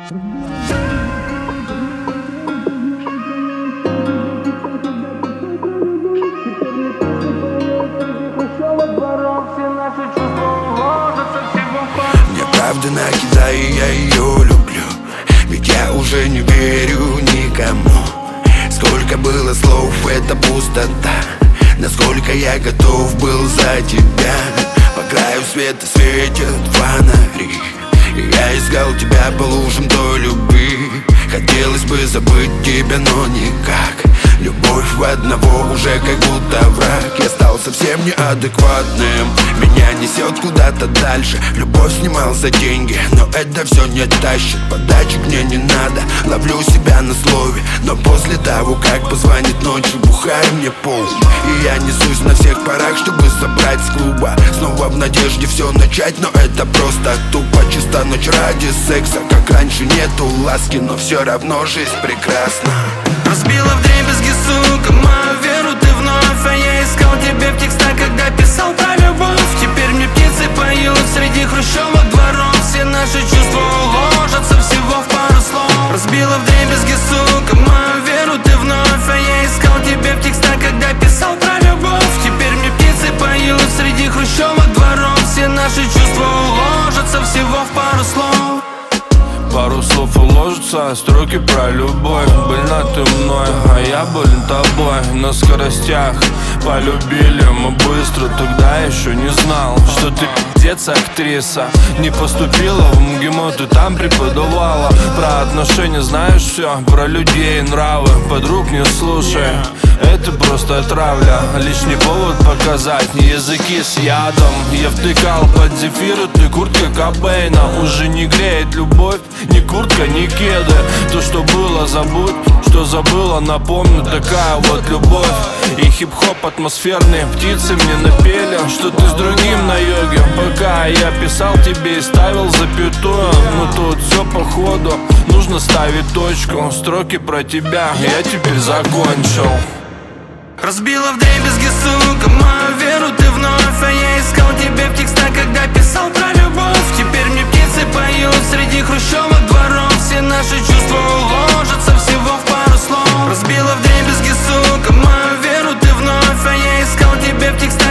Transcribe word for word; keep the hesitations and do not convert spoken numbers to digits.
Мне правда накидай, и я ее люблю, ведь я уже не верю никому. Сколько было слов, это пустота. Насколько я готов был за тебя. По краю света светят фонари, и я искал тебя по лужам той любви. Хотелось бы забыть тебя, но никак. Любовь в одного уже как будто враг. Я стал совсем неадекватным, меня несет куда-то дальше. Любовь снимал за деньги, но это все не тащит. Подачек мне не надо, ловлю себя на слове. Но после того, как позвонит ночью, бухаю мне пол. И я несусь на всех парах, чтобы собрать с клуба. Снова в надежде все начать, но это просто тупо. Чисто ночь ради секса, как раньше нету ласки, но все равно жизнь прекрасна. Разбила вдребезги, сука, мою веру ты вновь. А я искал тебя в текстах, когда писал про любовь. Теперь мне птицы поют среди хрущевок дворов. Все наши чувства уложатся всего в пару слов. Разбила вдребезги, сука, мою веру ты вновь. А я искал тебя в текстах, когда писал про любовь. Теперь мне птицы поют среди хрущевок дворов. Все наши чувства уложатся всего в пару слов. Пару слов уложатся, строки про любовь. Больна ты мной, а я болен тобой. На скоростях полюбили мы быстро. Тогда еще не знал, что ты пиздец актриса. Не поступила в МГИМО, ты там преподавала. Про отношения знаешь все, про людей и нравы. Подруг не слушай, это просто травля. Лишний повод показать языки с ядом. Я втыкал под зефир, ты куртка Кобейна. Уже не греет любовь, ни куртка, ни кеды. То, что было, забудь, что забыла, напомню. Такая вот любовь. И хип-хоп атмосферные птицы мне напели, что ты с другим на йоге. Пока я писал тебе и ставил запятую. Но тут все по ходу, нужно ставить точку. Строки про тебя я теперь закончил. Разбила вдребезги, сука, мою веру ты вновь. А я искал тебя в текстах, когда писал про любовь. Теперь мне птицы поют среди хрущевок дворов. Все наши чувства уложатся всего в пару слов. Разбила вдребезги, сука, мою веру ты вновь. А я искал тебя в текстах,